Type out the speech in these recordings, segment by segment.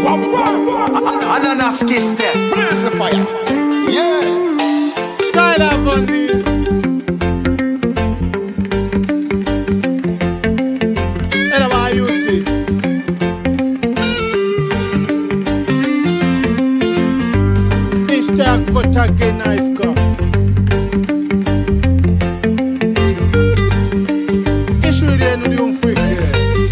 Ananas kiss them. Blaze the fire. Yeah. Tyler on this. And how you see? This tag for tagging knife car. Issue the end of the unfreak.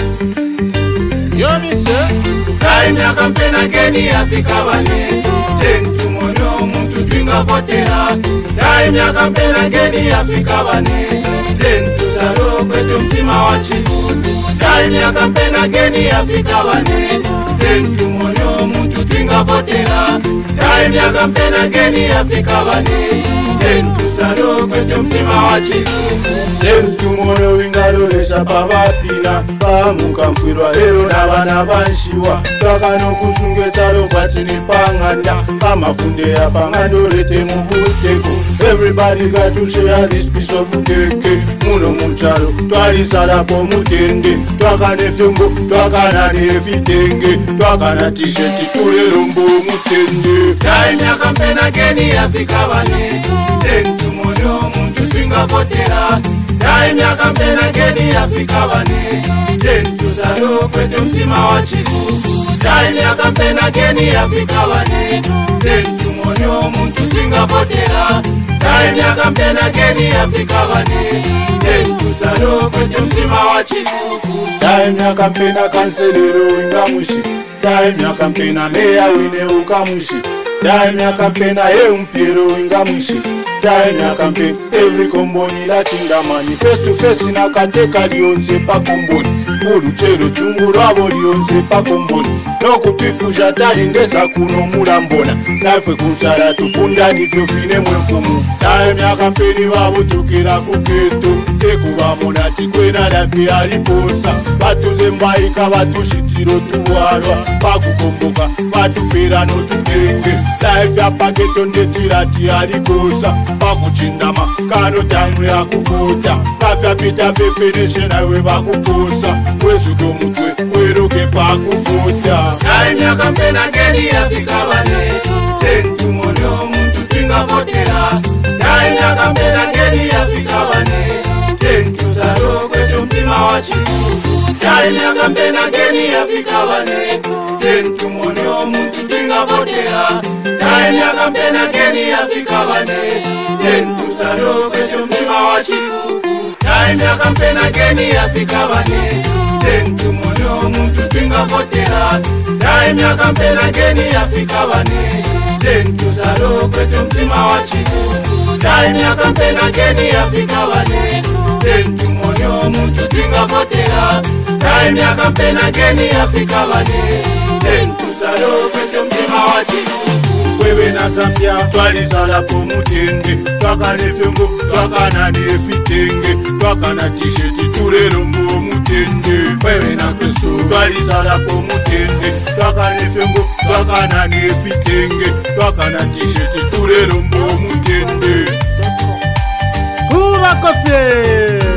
Yo, mister. Time ya kampeni ageni Afrika bane Tentu mono muntu twinga votera Time ya kampeni ageni Afrika bane Tentu salo kwetu mtima wa chifu Time ya kampeni ageni Afrika bane Tentu mono muntu twinga votera Time ya kampeni ageni Afrika bane Tentu salo kwetu mtima wa chifu Tentu mono wingalolesha pabapina Pamuka mfirwa lero na bana banshiwa Twaka no kusungetalo kwatini panganda Kama funde ya pangando lete mubuteko Everybody got to share this piece of cake Muno mchalo, twali sala po mutende Twaka nefengo, twaka na nefitenge Twaka na t-shirt tule rombo mutende Time ya kampeni ageni Afrika bane Tentu mono muntu twinga votera Time ya kampeni ageni Afrika bane Tentu salo kwetu mtima wa chifu Time ya kampeni ageni Afrika bane Tentu mono muntu twinga votera Time ya kampeni ageni Afrika bane Tentu salo kwetu mtima wa chifu Time ya kampeni kanselero winga mushi Time ya kampeni meya wine ukamushi Time ya kampeni mpiero winga mushi Time ya campaign, every komboni la chingamani Face to face na kateka lionse pa komboni Ulu chero chungu rabo lionse pa komboni Noku tipusha tali ndesa kuno mulambona Nafwe kusara tupunda nifyo fine mwenfumu Time ya campaign wabu tukira kuketo Teku wamona tikwena lafi aliposa Batu zembaika batu shitiro tuwarwa Paku komboka, batu pera no tukenge Life ya paketo ndetirati alikosa Pakuchindama kano tamu ya kufuta Kafya pita fefeneshe na we bakukosa Wesuke mutwe weroke pakufuta Time ya kampeni ageni Afrika bane Tentu mono muntu twinga votera Time ya kampeni ageni Afrika bane Tentu salo kwetu mtima wa chifu Time ya kampeni ageni Afrika bane Tentu mono muntu twinga votera Time ya kampeni ageni Afrika bane Tentu salo kwetu mtima wa chifu Time ya kampeni ageni Afrika bane Tentu mono muntu twinga votera Time ya kampeni ageni Afrika bane Tentu salo kwetu mtima wa chifu Time ya kampeni ageni Afrika bane Tentu mono muntu twinga votera Time ya kampeni ageni Afrika bane Tentu salo kwetu mtima wa chifu Wewe na Zambia twalizala po mutende Twaka nefengo, twaka na nefitenge Twaka na t-shirt tule rombo mutende Wewe na Kristo twalizala po mutende Twaka nefengo, twaka na nefitenge Twaka na t-shirt tule rombo mutende Kuba Kofi